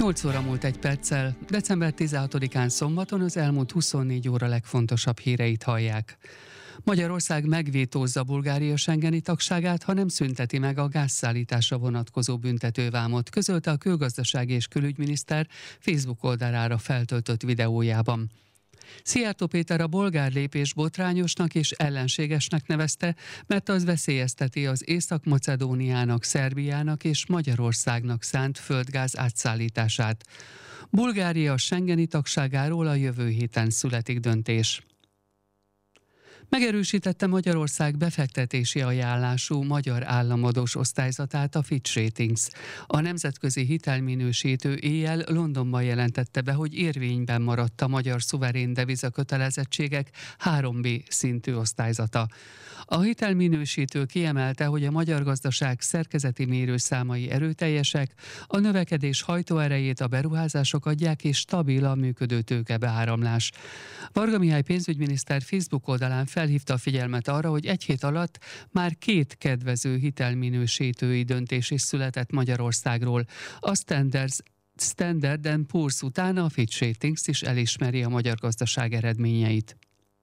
8 óra múlt 1 perccel, december 16-án szombaton az elmúlt 24 óra legfontosabb híreit hallják. Magyarország megvétózza Bulgária schengeni tagságát, ha nem szünteti meg a gázszállításra vonatkozó büntetővámot, közölte a külgazdasági és külügyminiszter Facebook oldalára feltöltött videójában. Szijjártó Péter a bolgár lépés botrányosnak és ellenségesnek nevezte, mert az veszélyezteti az Észak-Macedóniának, Szerbiának és Magyarországnak szánt földgáz átszállítását. Bulgária schengeni tagságáról a jövő héten születik döntés. Megerősítette Magyarország befektetési ajánlású magyar államadós osztályzatát a Fitch Ratings. A nemzetközi hitelminősítő éjjel Londonban jelentette be, hogy érvényben maradt a magyar szuverén devizakötelezettségek 3B szintű osztályzata. A hitelminősítő kiemelte, hogy a magyar gazdaság szerkezeti mérőszámai erőteljesek, a növekedés hajtóerejét a beruházások adják és stabil a működő tőkebeáramlás. Varga Mihály pénzügyminiszter Facebook oldalán felhívta a figyelmet arra, hogy egy hét alatt már 2 kedvező hitelminősítői döntés is született Magyarországról. A Standard & Poor's után a Fitch Ratings is elismeri a magyar gazdaság eredményeit.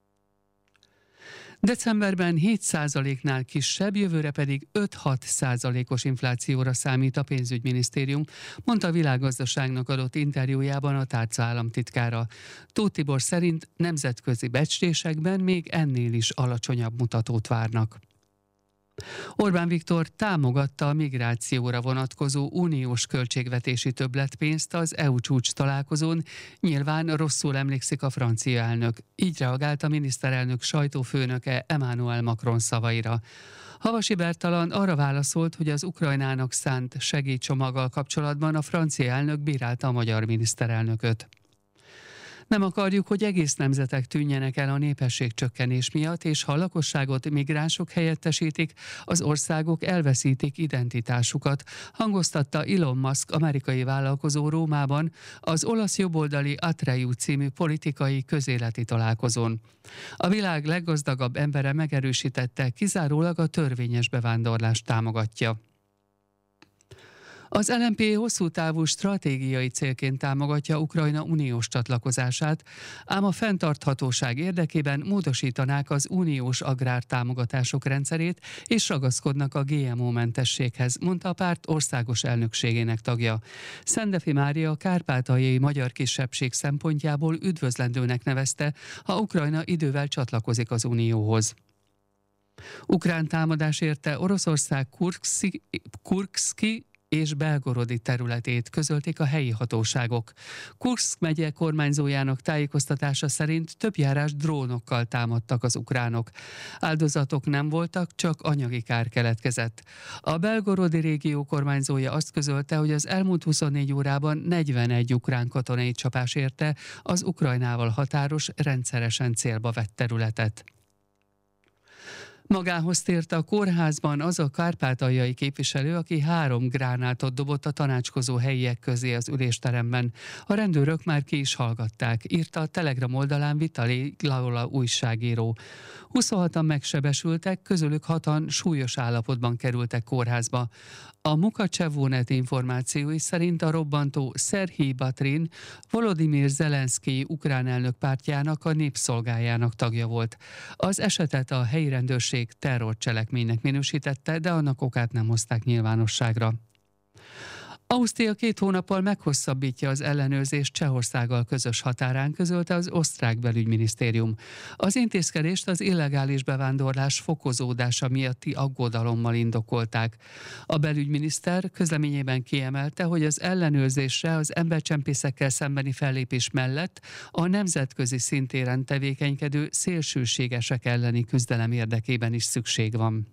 Decemberben 7%-nál kisebb, jövőre pedig 5-6%-os inflációra számít a pénzügyminisztérium, mondta a Világgazdaságnak adott interjújában a tárca államtitkára. Tóth Tibor szerint nemzetközi becslésekben még ennél is alacsonyabb mutatót várnak. Orbán Viktor támogatta a migrációra vonatkozó uniós költségvetési többletpénzt az EU csúcs találkozón, nyilván rosszul emlékszik a francia elnök. Így reagált a miniszterelnök sajtófőnöke Emmanuel Macron szavaira. Havasi Bertalan arra válaszolt, hogy az Ukrajnának szánt segélycsomaggal kapcsolatban a francia elnök bírálta a magyar miniszterelnököt. Nem akarjuk, hogy egész nemzetek tűnjenek el a népességcsökkenés miatt, és ha a lakosságot migránsok helyettesítik, az országok elveszítik identitásukat, hangoztatta Elon Musk amerikai vállalkozó Rómában az olasz jobboldali Atreu című politikai közéleti találkozón. A világ leggazdagabb embere megerősítette, kizárólag a törvényes bevándorlást támogatja. Az LMP hosszú távú stratégiai célként támogatja Ukrajna uniós csatlakozását, ám a fenntarthatóság érdekében módosítanák az uniós agrártámogatások rendszerét, és ragaszkodnak a GMO-mentességhez, mondta a párt országos elnökségének tagja. Szendefi Mária a kárpátaljai magyar kisebbség szempontjából üdvözlendőnek nevezte, ha Ukrajna idővel csatlakozik az unióhoz. Ukrán támadás érte Oroszország Kurszki és Belgorodi területét, közölték a helyi hatóságok. Kurszk megye kormányzójának tájékoztatása szerint több járás drónokkal támadtak az ukránok. Áldozatok nem voltak, csak anyagi kár keletkezett. A Belgorodi régió kormányzója azt közölte, hogy az elmúlt 24 órában 41 ukrán katonai csapás érte az Ukrajnával határos, rendszeresen célba vett területet. Magához tért a kórházban az a kárpátaljai képviselő, aki 3 gránátot dobott a tanácskozó helyiek közé az ülésteremben. A rendőrök már ki is hallgatták, írta a Telegram oldalán Vitali Laula újságíró. 26-an megsebesültek, közülük 6-an súlyos állapotban kerültek kórházba. A Mukacsevónet információi szerint a robbantó Szerhij Batrin Volodymyr Zelenszkij ukrán elnök pártjának, a Népszolgájának tagja volt. Az esetet a helyi rendőrség terrorcselekménynek minősítette, de annak okát nem hozták nyilvánosságra. Ausztria 2 hónappal meghosszabbítja az ellenőrzést Csehországgal közös határán, közölte az osztrák belügyminisztérium. Az intézkedést az illegális bevándorlás fokozódása miatti aggodalommal indokolták. A belügyminiszter közleményében kiemelte, hogy az ellenőrzésre az embercsempészekkel szembeni fellépés mellett a nemzetközi szintéren tevékenykedő szélsőségesek elleni küzdelem érdekében is szükség van.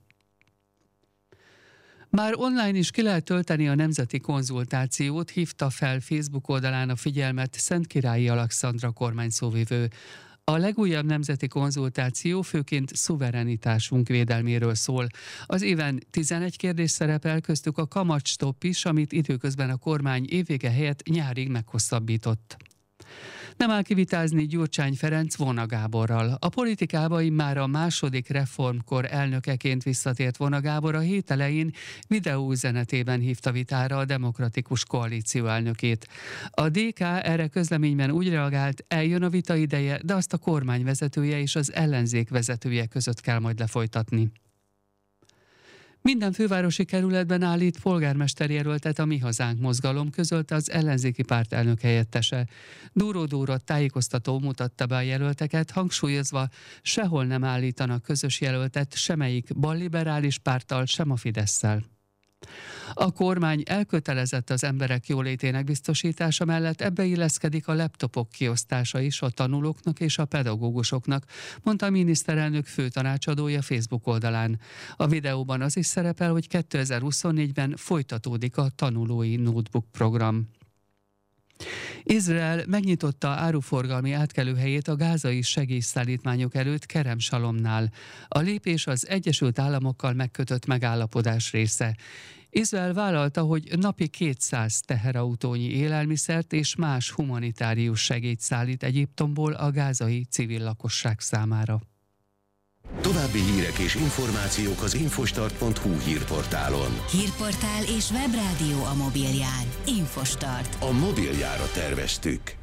Már online is ki lehet tölteni a nemzeti konzultációt, hívta fel Facebook oldalán a figyelmet Szentkirályi Alexandra kormányszóvivő. A legújabb nemzeti konzultáció főként szuverenitásunk védelméről szól. Az éven 11 kérdés szerepel, köztük a kamatstopp is, amit időközben a kormány évvége helyett nyárig meghosszabbított. Nem áll kivitázni Gyurcsány Ferenc Vona Gáborral. A politikába immár a második reformkor elnökeként visszatért Vona Gábor a hét elején videóüzenetében hívta vitára a Demokratikus Koalíció elnökét. A DK erre közleményben úgy reagált, eljön a vita ideje, de azt a kormány vezetője és az ellenzék vezetője között kell majd lefolytatni. Minden fővárosi kerületben állít polgármesterjelöltet a Mi Hazánk mozgalom, közölte az ellenzéki párt elnök helyettese. Dóró Dóra tájékoztató mutatta be a jelölteket, hangsúlyozva, sehol nem állítanak közös jelöltet semmelyik balliberális párttal, sem a Fidesszel. A kormány elkötelezett az emberek jólétének biztosítása mellett, ebbe illeszkedik a laptopok kiosztása is a tanulóknak és a pedagógusoknak, mondta a miniszterelnök főtanácsadója Facebook oldalán. A videóban az is szerepel, hogy 2024-ben folytatódik a tanulói notebook program. Izrael megnyitotta áruforgalmi átkelőhelyét a gázai segélyszállítmányok előtt Kerem Salomnál. A lépés az Egyesült Államokkal megkötött megállapodás része. Izrael vállalta, hogy napi 200 teherautónyi élelmiszert és más humanitárius segélyt szállít Egyiptomból a gázai civil lakosság számára. További hírek és információk az infostart.hu hírportálon. Hírportál és webrádió a mobilján. Infostart. A mobiljára terveztük.